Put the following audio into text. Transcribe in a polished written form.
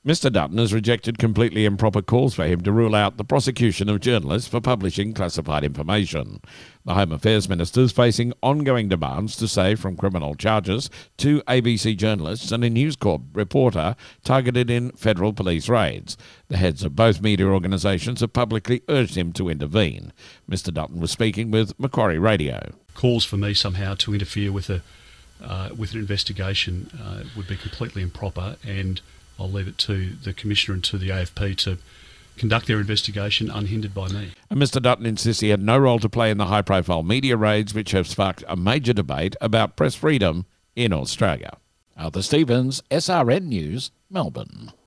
Mr Dutton has rejected completely improper calls for him to rule out the prosecution of journalists for publishing classified information. The Home Affairs Minister is facing ongoing demands to save from criminal charges two ABC journalists and a News Corp reporter targeted in federal police raids. The heads of both media organisations have publicly urged him to intervene. Mr Dutton was speaking with Macquarie Radio. Calls for me somehow to interfere with an investigation would be completely improper, and I'll leave it to the Commissioner and to the AFP to conduct their investigation unhindered by me. And Mr Dutton insists he had no role to play in the high-profile media raids which have sparked a major debate about press freedom in Australia. Arthur Stevens, SRN News, Melbourne.